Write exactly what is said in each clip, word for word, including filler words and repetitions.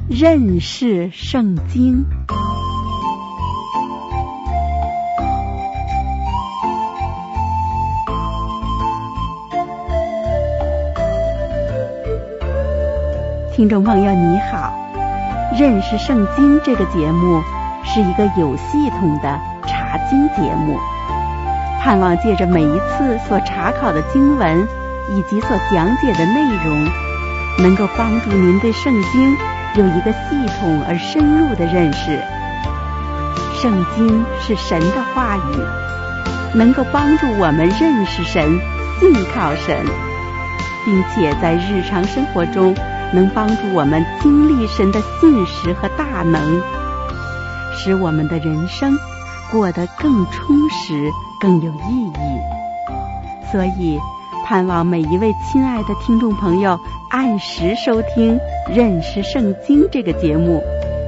认识圣经。听众朋友你好，认识圣经这个节目是一个有系统的查经节目，盼望借着每一次所查考的经文以及所讲解的内容，能够帮助您对圣经有一个系统而深入的认识。圣经是神的话语，能够帮助我们认识神、信靠神，并且在日常生活中能帮助我们经历神的信实和大能，使我们的人生过得更充实、更有意义。所以盼望每一位亲爱的听众朋友按时收听《认识圣经》这个节目。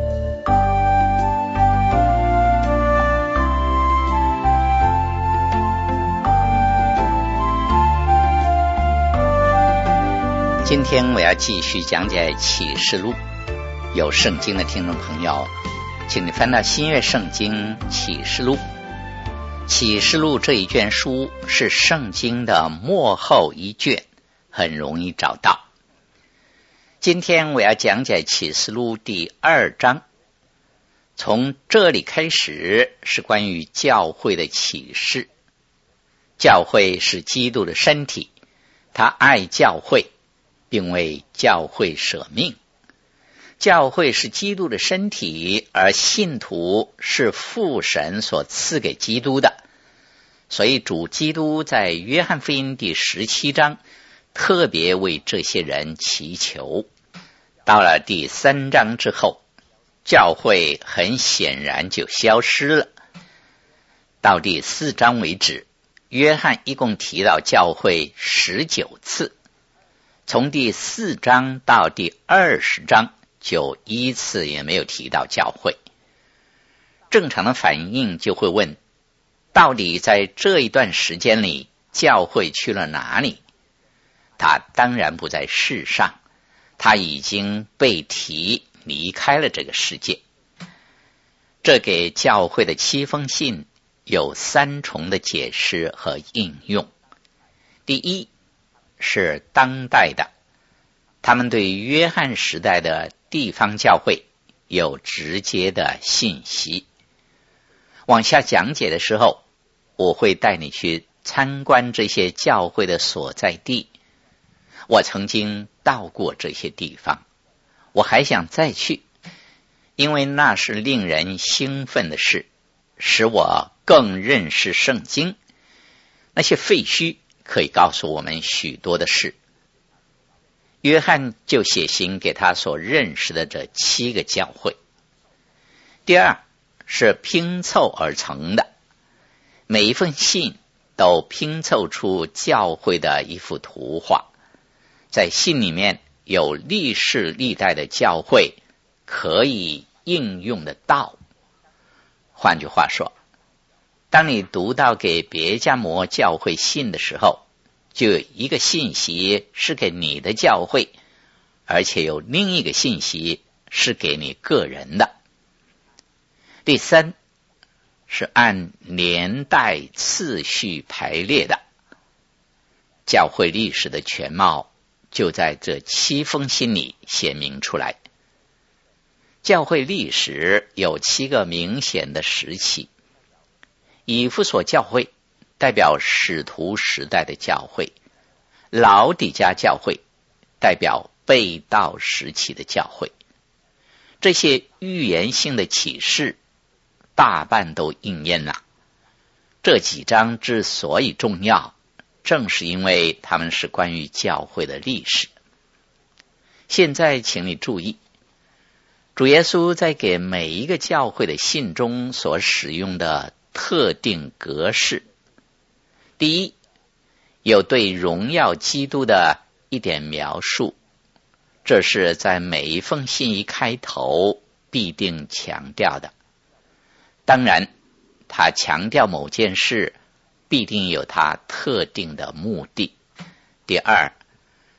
今天我要继续讲解启示录。有圣经的听众朋友，请你翻到新约圣经启示录。启示录这一卷书是圣经的末后一卷，很容易找到。今天我要讲解启示录第二章，从这里开始是关于教会的启示。教会是基督的身体，他爱教会，并为教会舍命。教会是基督的身体，而信徒是父神所赐给基督的，所以主基督在约翰福音第十七章特别为这些人祈求。到了第三章之后，教会很显然就消失了。到第四章为止，约翰一共提到教会十九次，从第四章到第二十章就一次也没有提到教会。正常的反应就会问，到底在这一段时间里，教会去了哪里？他当然不在世上，他已经被提离开了这个世界。这给教会的七封信有三重的解释和应用。第一是当代的，他们对约翰时代的地方教会有直接的信息。往下讲解的时候，我会带你去参观这些教会的所在地。我曾经到过这些地方，我还想再去，因为那是令人兴奋的事，使我更认识圣经。那些废墟可以告诉我们许多的事。约翰就写信给他所认识的这七个教会。第二是拼凑而成的，每一份信都拼凑出教会的一幅图画，在信里面有历世历代的教会可以应用的道。换句话说，当你读到给别迦摩教会信的时候，就有一个信息是给你的教会，而且有另一个信息是给你个人的。第三是按年代次序排列的，教会历史的全貌就在这七封信里显明出来。教会历史有七个明显的时期。以弗所教会代表使徒时代的教会，老底嘉教会代表背道时期的教会。这些预言性的启示大半都应验了。这几章之所以重要，正是因为他们是关于教会的历史。现在请你注意，主耶稣在给每一个教会的信中所使用的特定格式。第一，有对荣耀基督的一点描述，这是在每一封信一开头必定强调的。当然，他强调某件事必定有他特定的目的。第二，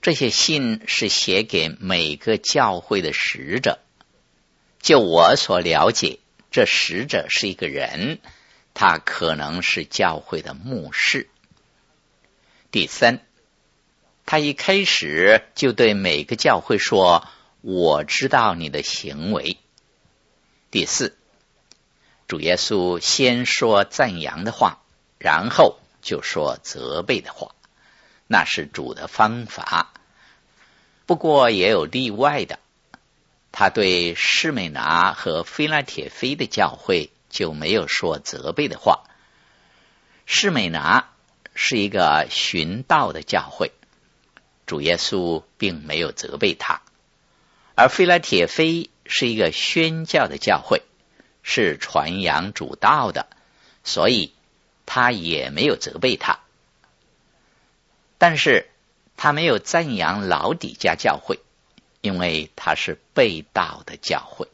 这些信是写给每个教会的使者。就我所了解，这使者是一个人，他可能是教会的牧师。第三，他一开始就对每个教会说，我知道你的行为。第四，主耶稣先说赞扬的话，然后就说责备的话，那是主的方法。不过也有例外的，他对士美拿和非拉铁非的教会就没有说责备的话。士美拿是一个寻道的教会，主耶稣并没有责备他；而非拉铁非是一个宣教的教会，是传扬主道的，所以他也没有责备他。但是他没有赞扬老底嘉教会，因为他是背道的教会。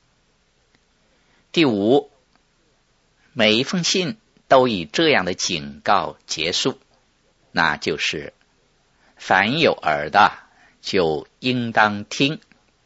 第五，每一封信都以这样的警告结束，那就是凡有耳的就应当听。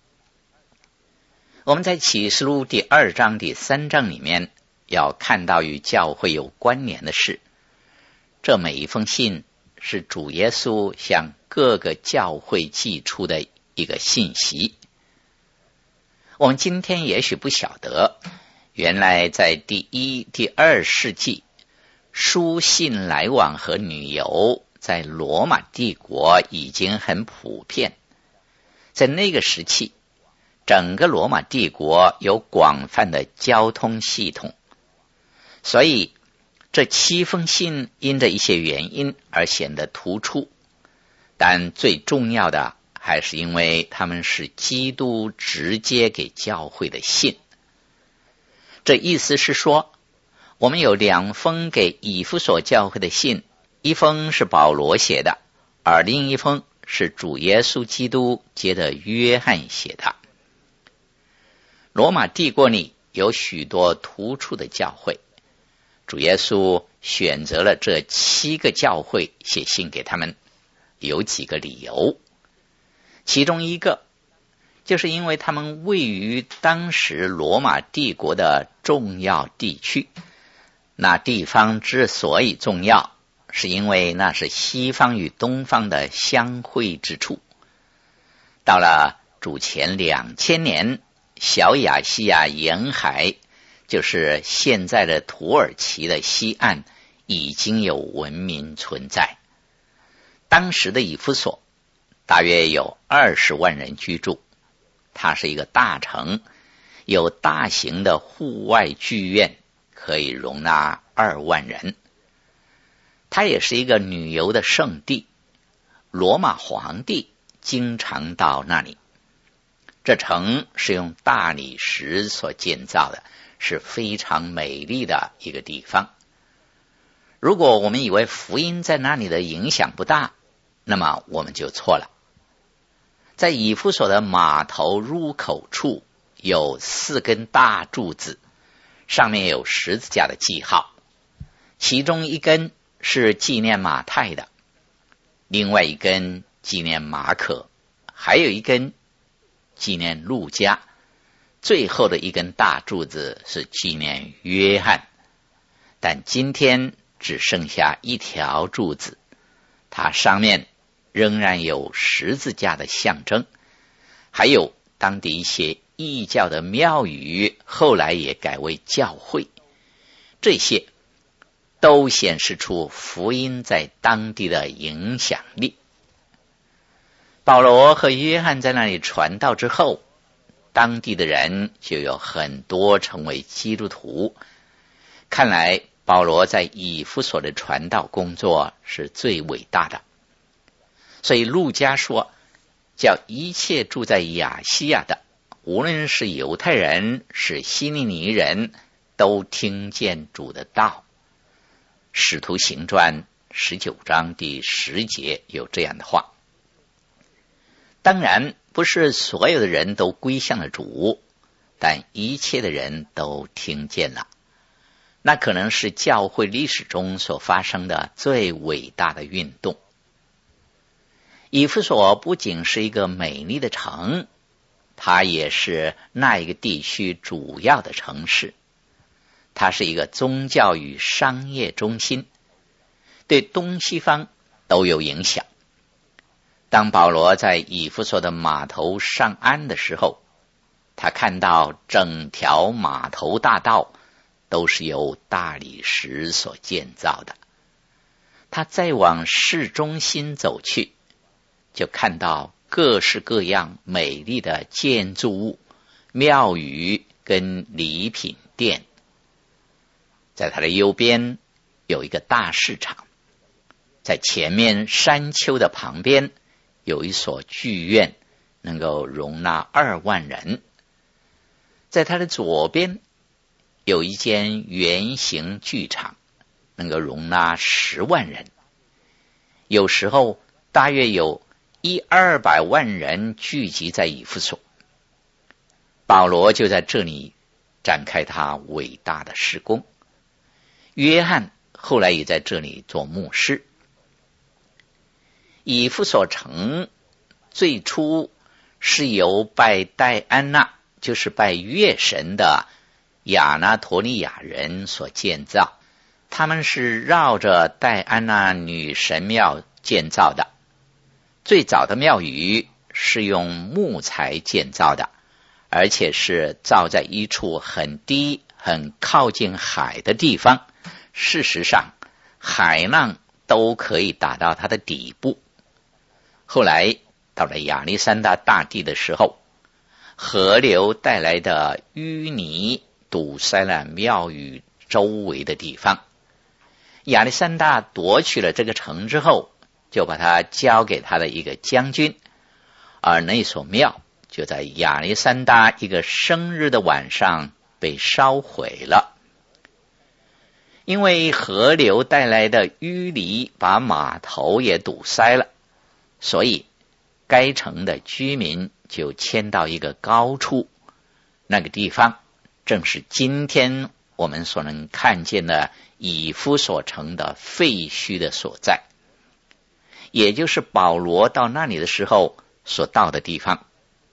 我们在启示录第二章第三章里面要看到与教会有关联的事，这每一封信是主耶稣向各个教会寄出的一个信息。我们今天也许不晓得，原来在第一、第二世纪，书信来往和旅游在罗马帝国已经很普遍。在那个时期，整个罗马帝国有广泛的交通系统，所以这七封信因着一些原因而显得突出，但最重要的还是因为他们是基督直接给教会的信。这意思是说，我们有两封给以弗所教会的信，一封是保罗写的，而另一封是主耶稣基督接着约翰写的。罗马帝国里有许多突出的教会，主耶稣选择了这七个教会写信给他们，有几个理由。其中一个就是因为他们位于当时罗马帝国的重要地区，那地方之所以重要，是因为那是西方与东方的相会之处。到了主前两千年，小亚细亚沿海，就是现在的土耳其的西岸，已经有文明存在。当时的以弗所大约有二十万人居住，它是一个大城，有大型的户外剧院，可以容纳二万人。它也是一个旅游的胜地，罗马皇帝经常到那里。这城是用大理石所建造的，是非常美丽的一个地方。如果我们以为福音在那里的影响不大，那么我们就错了。在以弗所的码头入口处有四根大柱子，上面有十字架的记号，其中一根是纪念马太的，另外一根纪念马可，还有一根纪念路加，最后的一根大柱子是纪念约翰。但今天只剩下一条柱子，它上面仍然有十字架的象征，还有当地一些异教的庙宇后来也改为教会，这些都显示出福音在当地的影响力。保罗和约翰在那里传道之后，当地的人就有很多成为基督徒。看来保罗在以弗所的传道工作是最伟大的，所以路加说，叫一切住在亚细亚的，无论是犹太人是希利尼人，都听见主的道。使徒行传十九章第十节有这样的话。当然不是所有的人都归向了主，但一切的人都听见了。那可能是教会历史中所发生的最伟大的运动。 以弗所不仅是一个美丽的城，它也是那一个地区主要的城市。它是一个宗教与商业中心，对东西方都有影响。当保罗在以弗所的码头上岸的时候，他看到整条码头大道都是由大理石所建造的。他再往市中心走去，就看到各式各样美丽的建筑物、庙宇跟礼品店。在他的右边有一个大市场，在前面山丘的旁边有一所剧院，能够容纳二万人。在他的左边有一间圆形剧场，能够容纳十万人。有时候大约有一二百万人聚集在以弗所。保罗就在这里展开他伟大的事工。约翰后来也在这里做牧师。以弗所城最初是由拜戴安娜，就是拜月神的亚拿托利亚人所建造。他们是绕着戴安娜女神庙建造的。最早的庙宇是用木材建造的，而且是造在一处很低很靠近海的地方。事实上海浪都可以打到它的底部。后来到了亚历山大大帝的时候，河流带来的淤泥堵塞了庙宇周围的地方。亚历山大夺取了这个城之后，就把它交给他的一个将军，而那所庙就在亚历山大一个生日的晚上被烧毁了。因为河流带来的淤泥把码头也堵塞了，所以该城的居民就迁到一个高处，那个地方正是今天我们所能看见的以弗所城的废墟的所在，也就是保罗到那里的时候所到的地方。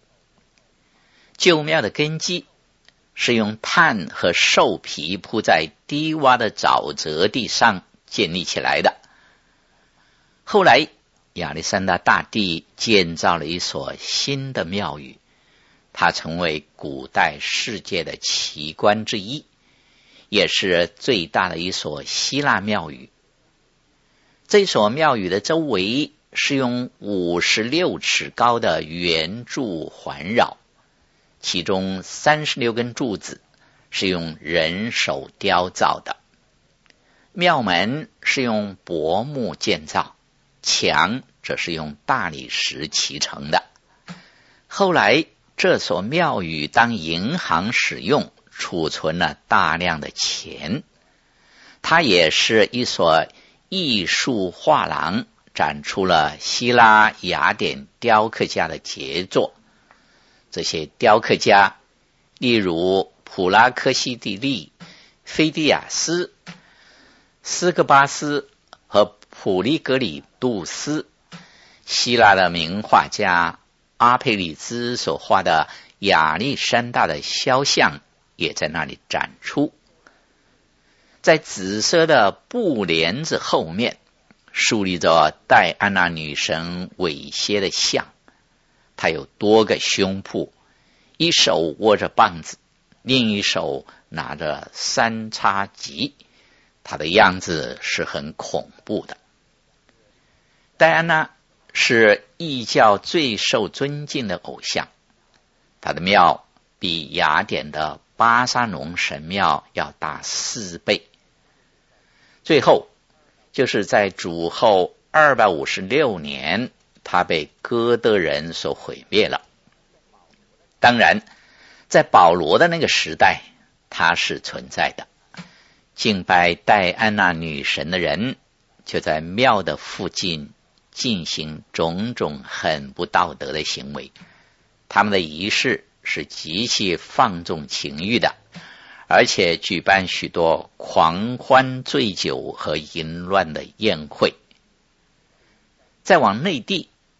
旧庙的根基是用炭和兽皮铺在低洼的沼泽地上建立起来的。后来亚历山大大帝建造了一所新的庙宇，它成为古代世界的奇观之一，也是最大的一所希腊庙宇。这所庙宇的周围是用五十六尺高的圆柱环绕，其中三十六根柱子是用人手雕造的。庙门是用柏木建造，墙则是用大理石砌成的。后来这所庙宇当银行使用，储存了大量的钱。它也是一所艺术画廊，展出了希腊雅典雕刻家的杰作。这些雕刻家例如普拉科西蒂利、菲迪亚斯、斯科巴斯和普利格里杜斯，希腊的名画家阿佩里兹所画的亚历山大的肖像也在那里展出。在紫色的布帘子后面竖立着戴安娜女神猥亵的像，她有多个胸脯，一手握着棒子，另一手拿着三叉戟，她的样子是很恐怖的。戴安娜是异教最受尊敬的偶像，她的庙比雅典的巴沙农神庙要大四倍。最后就是在主后二百五十六年，他被哥德人所毁灭了。当然在保罗的那个时代他是存在的。敬拜戴安娜女神的人就在庙的附近进行种种很不道德的行为，他们的仪式是极其放纵情欲的，而且举办许多狂欢醉酒和淫乱的宴会。再往内地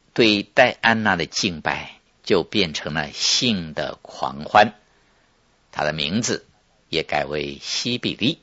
对戴安娜的敬拜就变成了性的狂欢，他的名字也改为西比利。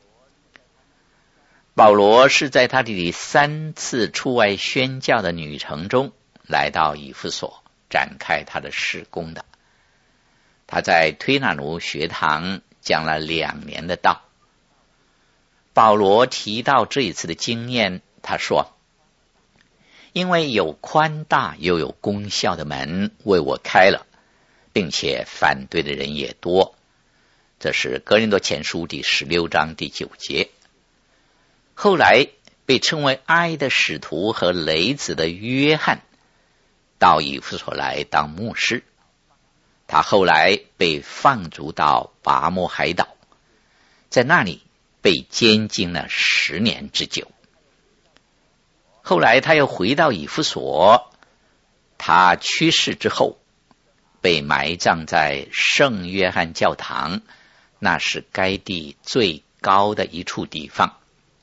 保罗是在他的第三次出外宣教的旅程中来到以弗所展开他的事工的。他在推拿奴学堂讲了两年的道。保罗提到这一次的经验，他说，因为有宽大又有功效的门为我开了，并且反对的人也多。这是哥林多前书第十六章第九节。后来被称为爱的使徒和雷子的约翰到以弗所来当牧师，他后来被放逐到拔摩海岛，在那里被监禁了十年之久。后来他又回到以弗所，他去世之后被埋葬在圣约翰教堂，那是该地最高的一处地方。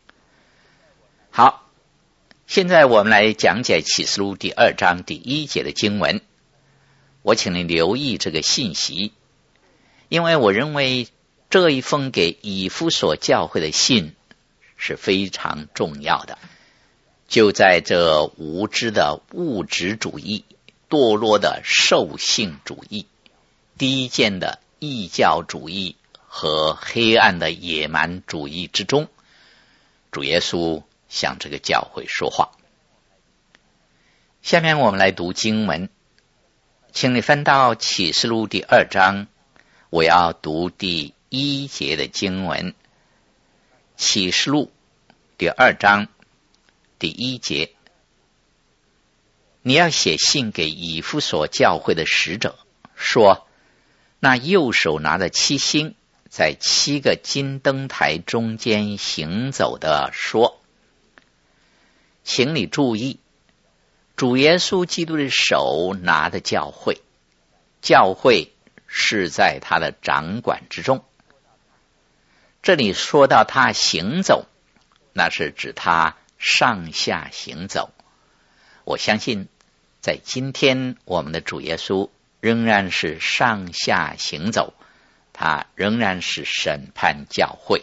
好，现在我们来讲解启示录第二章第一节的经文。我请你留意这个信息，因为我认为这一封给以弗所教会的信是非常重要的。就在这无知的物质主义、堕落的兽性主义、低贱的异教主义和黑暗的野蛮主义之中，主耶稣向这个教会说话。下面我们来读经文，请你翻到启示录第二章，我要读第一节的经文。启示录第二章第一节，你要写信给以弗所教会的使者，说，那右手拿着七星，在七个金灯台中间行走的说，请你注意，主耶稣基督的手拿的教会，教会是在他的掌管之中。这里说到他行走，那是指他上下行走。我相信在今天我们的主耶稣仍然是上下行走，他仍然是审判教会。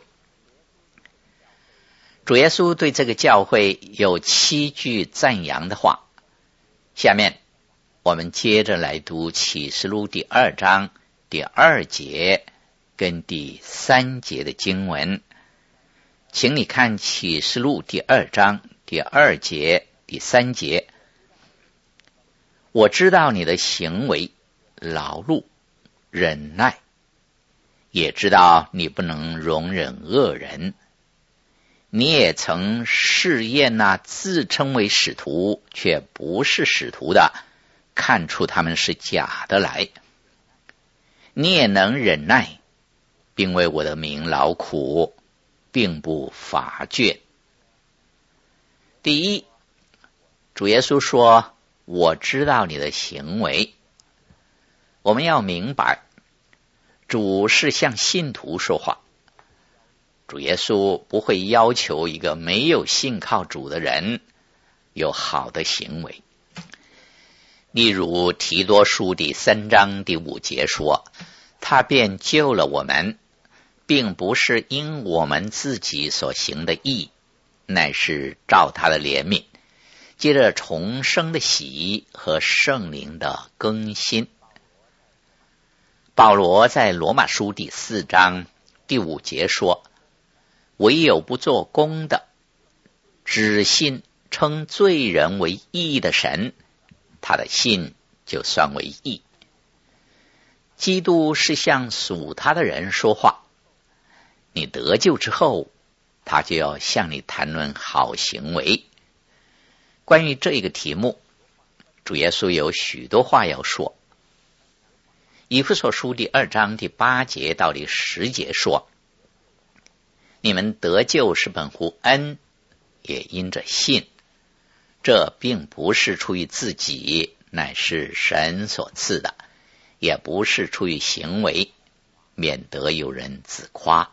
主耶稣对这个教会有七句赞扬的话。下面我们接着来读启示录第二章第二节跟第三节的经文。请你看启示录第二章第二节第三节，我知道你的行为劳碌忍耐，也知道你不能容忍恶人，你也曾试验那自称为使徒却不是使徒的，看出他们是假的来。你也能忍耐，并为我的名劳苦，并不乏倦。第一，主耶稣说，我知道你的行为。我们要明白，主是向信徒说话。主耶稣不会要求一个没有信靠主的人有好的行为。例如提多书第三章第五节说，他便救了我们，并不是因我们自己所行的义，乃是照他的怜悯，接着重生的喜和圣灵的更新。保罗在罗马书第四章第五节说，唯有不做工的，只信称罪人为义的神，他的信就算为义。基督是向属他的人说话，你得救之后，他就要向你谈论好行为。关于这个题目，主耶稣有许多话要说。以弗所书第二章第八节到第十节说，你们得救是本乎恩，也因着信，这并不是出于自己，乃是神所赐的，也不是出于行为，免得有人自夸。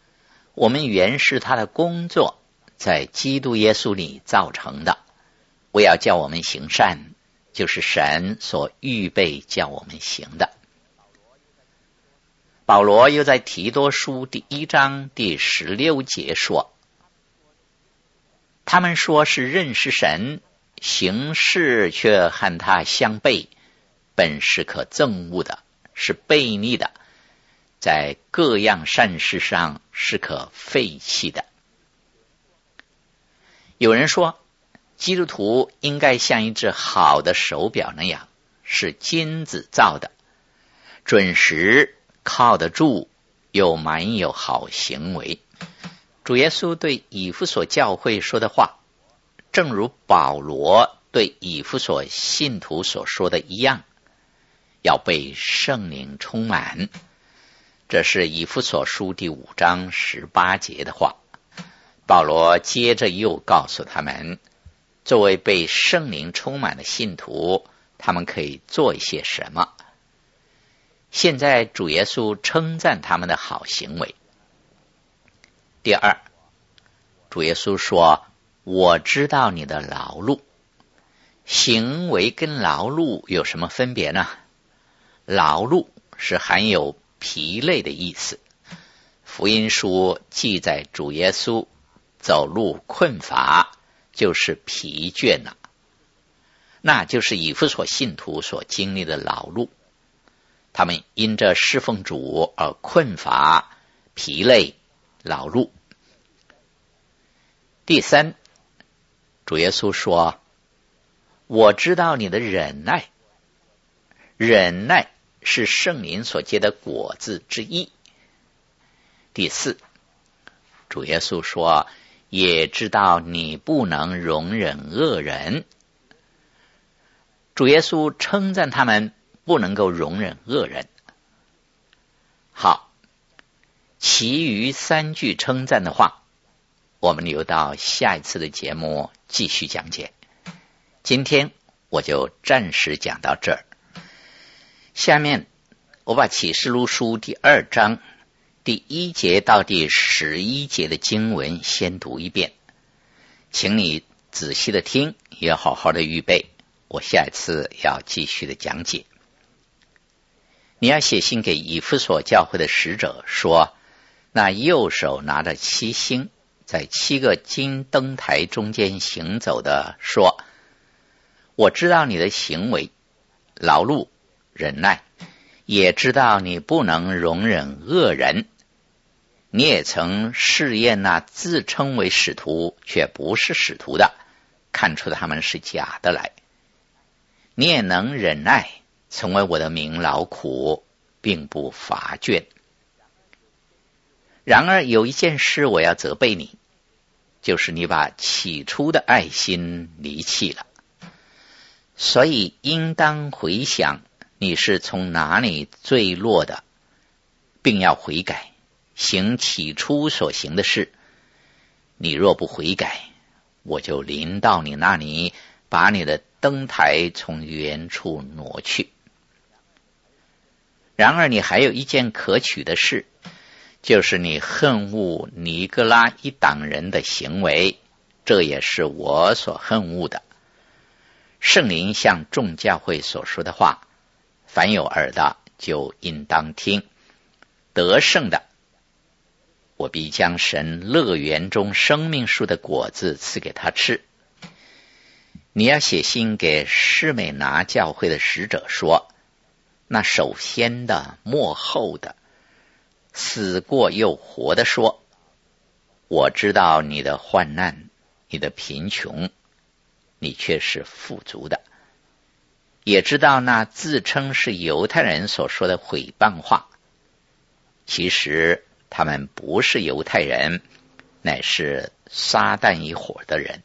我们原是他的工作，在基督耶稣里造成的， 为要叫我们行善，就是神所预备叫我们行的。保罗又在提多书第一章第十六节说，他们说是认识神，行事却和他相悖，本是可憎恶的，是悖逆的，在各样善事上是可废弃的。有人说，基督徒应该像一只好的手表那样，是金子造的，准时，靠得住，又满有好行为。主耶稣对以弗所教会说的话，正如保罗对以弗所信徒所说的一样，要被圣灵充满。这是以弗所书第五章十八节的话。保罗接着又告诉他们，作为被圣灵充满的信徒，他们可以做一些什么。现在主耶稣称赞他们的好行为。第二，主耶稣说，我知道你的劳碌。行为跟劳碌有什么分别呢？劳碌是含有疲累的意思。福音书记载主耶稣走路困乏，就是疲倦了，那就是以弗所信徒所经历的劳碌。他们因着侍奉主而困乏、疲累、劳碌。第三，主耶稣说，我知道你的忍耐。忍耐是圣灵所结的果子之一。第四，主耶稣说，也知道你不能容忍恶人。主耶稣称赞他们不能够容忍恶人。好，其余三句称赞的话，我们留到下一次的节目继续讲解。今天我就暂时讲到这儿。下面我把启示录书第二章第一节到第十一节的经文先读一遍，请你仔细的听，也好好的预备，我下一次要继续的讲解。你要写信给以弗所教会的使者说，那右手拿着七星，在七个金灯台中间行走的说，我知道你的行为，劳碌、忍耐，也知道你不能容忍恶人。你也曾试验那自称为使徒却不是使徒的，看出他们是假的来。你也能忍耐，成为我的名劳苦，并不乏倦。然而有一件事我要责备你，就是你把起初的爱心离弃了。所以应当回想你是从哪里坠落的，并要悔改，行起初所行的事。你若不悔改，我就临到你那里，把你的灯台从原处挪去。然而你还有一件可取的事，就是你恨恶尼哥拉一党人的行为，这也是我所恨恶的。圣灵向众教会所说的话，凡有耳的就应当听。得胜的，我必将神乐园中生命树的果子赐给他吃。你要写信给士美拿教会的使者说，那首先的末后的，死过又活的说，我知道你的患难，你的贫穷，你却是富足的。也知道那自称是犹太人所说的毁谤话，其实他们不是犹太人，乃是撒旦一伙的人。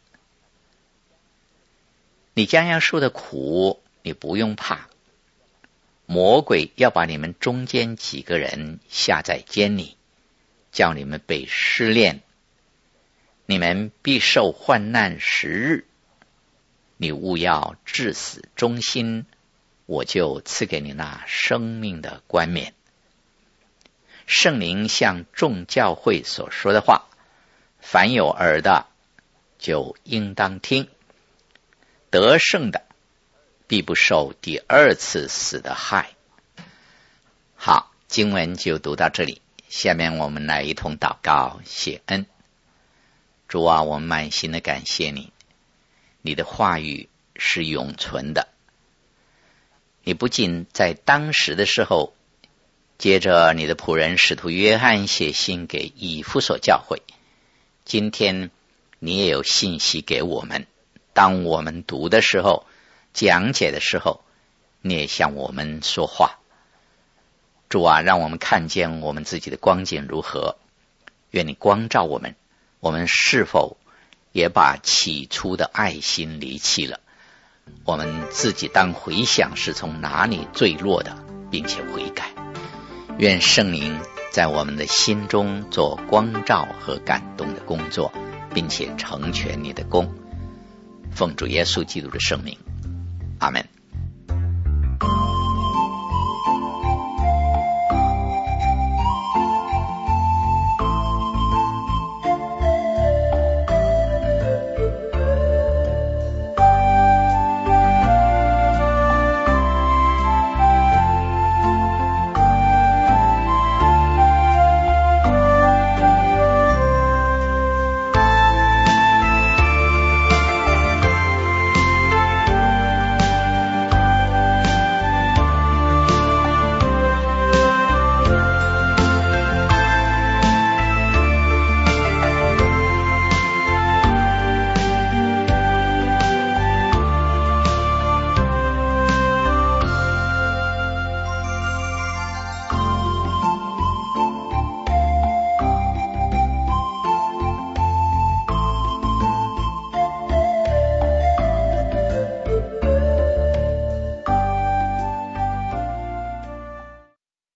你将要受的苦，你不用怕。魔鬼要把你们中间几个人下在监里，叫你们被试炼，你们必受患难十日。你务要至死忠心，我就赐给你那生命的冠冕。圣灵向众教会所说的话，凡有耳的就应当听。 得胜的必不受第二次死的害。好，经文就读到这里，下面我们来一同祷告谢恩。主啊，我们满心的感谢你，你的话语是永存的。你不仅在当时的时候接着你的仆人使徒约翰写信给以弗所教会，今天你也有信息给我们，当我们读的时候，讲解的时候，你也向我们说话。主啊，让我们看见我们自己的光景如何，愿你光照我们，我们是否也把起初的爱心离弃了？我们自己当回想是从哪里坠落的，并且悔改。愿圣灵在我们的心中做光照和感动的工作，并且成全你的功。奉主耶稣基督的圣名，阿们。